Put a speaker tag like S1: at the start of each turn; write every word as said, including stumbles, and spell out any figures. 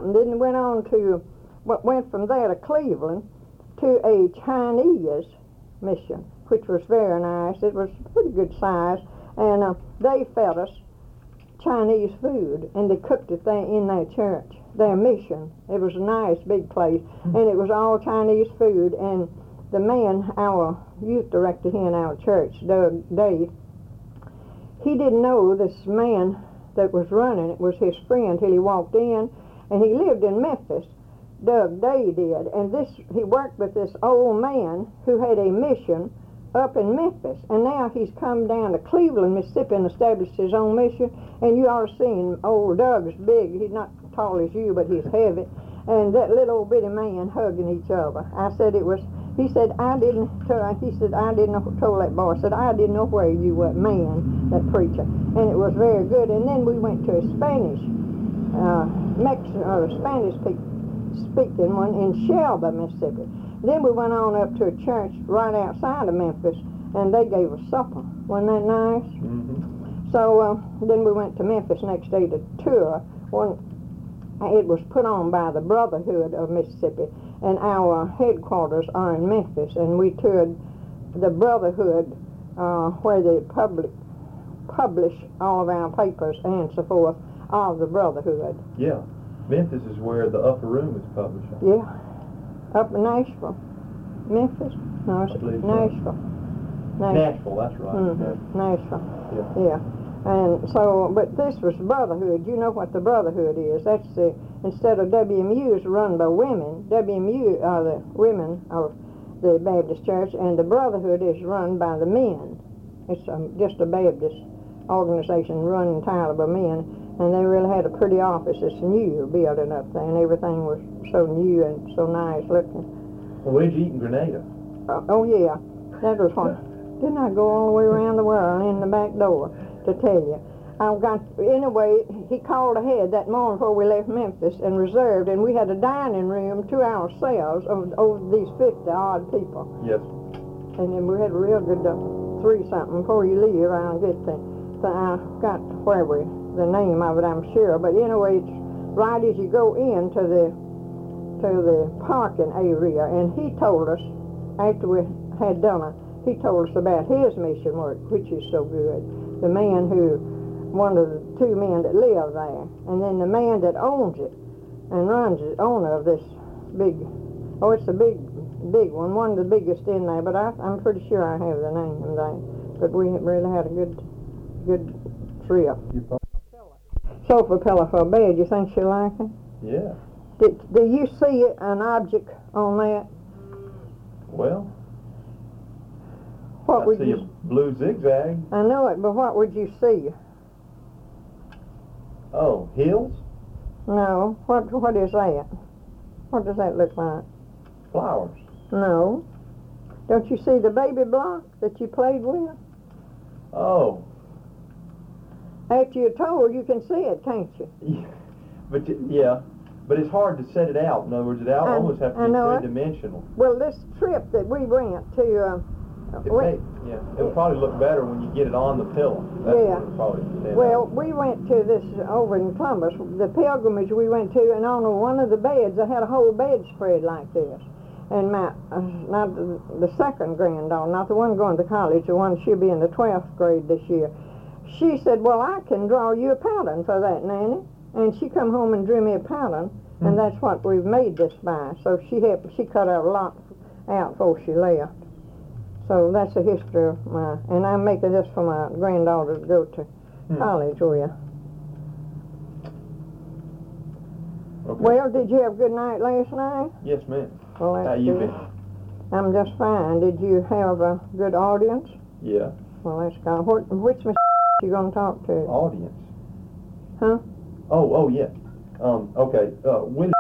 S1: something. Then went on to, went from there to Cleveland to a Chinese mission, which was very nice. It was pretty good size, and uh, they fed us Chinese food, and they cooked it there in their church, their mission. It was a nice big place, and it was all Chinese food. And the man, our youth director here in our church, Doug Day, he didn't know this man that was running it was his friend till he walked in, and he lived in Memphis. Doug Day did, and this he worked with this old man who had a mission up in Memphis, and now he's come down to Cleveland, Mississippi, and established his own mission. And you ought to see him. Old Doug's big. He's not tall as you, but he's heavy. And that little old bitty man hugging each other. I said it was. He said I didn't. He said I didn't know. Told that boy. I said I didn't know where you were, man, that preacher. And it was very good. And then we went to a Spanish, uh, Mexican or Spanish speaking one in Shelby, Mississippi. Then we went on up to a church right outside of Memphis, and they gave us supper. Wasn't that nice?
S2: Mm-hmm.
S1: So uh, then we went to Memphis next day to tour. One, it was put on by the Brotherhood of Mississippi, and our headquarters are in Memphis, and we toured the Brotherhood uh, where they public, publish all of our papers and so forth of the Brotherhood.
S2: Yeah. Memphis is where the Upper Room is published.
S1: Yeah. Up in Nashville. Memphis? No, it's
S2: I believe so.
S1: Nashville.
S2: Nashville, that's right.
S1: Mm-hmm.
S2: Yeah.
S1: Nashville.
S2: Yeah.
S1: Yeah. And so, but this was Brotherhood. You know what the Brotherhood is. That's the, instead of W M U's run by women, W M U are the women of the Baptist Church, and the Brotherhood is run by the men. It's um, just a Baptist organization run entirely by men. And they really had a pretty office. It's new building up there, and everything was so new and so nice looking.
S2: Well, where'd you eat in Grenada?
S1: Uh, oh, yeah. That was what. Didn't I go all the way around the world and in the back door to tell you? I got, anyway, he called ahead that morning before we left Memphis and reserved, and we had a dining room to ourselves of over these fifty odd people.
S2: Yes.
S1: And then we had a real good uh, three-something. Before you leave, I'll get the, the I got where we, the name of it, I'm sure. But anyway, it's right as you go into the to the parking area, and he told us, after we had done it, he told us about his mission work, which is so good. The man who, one of the two men that live there, and then the man that owns it and runs it, owner of this big, oh, it's a big, big one, one of the biggest in there, but I, I'm pretty sure I have the name there. But we really had a good, good trip. Sofa pillow for a bed, you think she'll like it?
S2: Yeah.
S1: Did, do you see an object on that?
S2: Well,
S1: What
S2: I
S1: would
S2: see
S1: you?
S2: a blue zigzag.
S1: I know it, but what would you see?
S2: Oh, hills?
S1: No. What What is that? What does that look like?
S2: Flowers.
S1: No. Don't you see the baby block that you played with?
S2: Oh.
S1: After you're told, you can see it, can't you?
S2: Yeah. But y- yeah, but it's hard to set it out. In other words, it al-
S1: I-
S2: almost have to
S1: I
S2: be
S1: know it.
S2: three-dimensional.
S1: Well, this trip that we went to, uh,
S2: It
S1: we,
S2: may- yeah, it'll probably look better when you get it on the pillow. That's
S1: Yeah.
S2: what it'll probably stand
S1: well,
S2: out.
S1: we went to this over in Columbus, the pilgrimage we went to, and on one of the beds, they had a whole bedspread like this. And my, uh, not the, the second granddaughter, not the one going to college, the one she'll be in the twelfth grade this year, she said, well, I can draw you a pattern for that, Nanny. And she come home and drew me a pattern,
S2: Hmm.
S1: and that's what we've made this by. So she had, she cut out a lot out before she left. So that's the history of my, and I'm making this for my granddaughter to go to
S2: Hmm.
S1: college with.
S2: Okay.
S1: Well, did you have a good night last night?
S2: Yes, ma'am.
S1: Well, that's
S2: How you
S1: good.
S2: been?
S1: I'm just fine. Did you have a good audience?
S2: Yeah.
S1: Well, that's good. What, which Miss you going to talk to?
S2: Audience.
S1: Huh?
S2: Oh, oh, yeah. Um, okay. Uh, when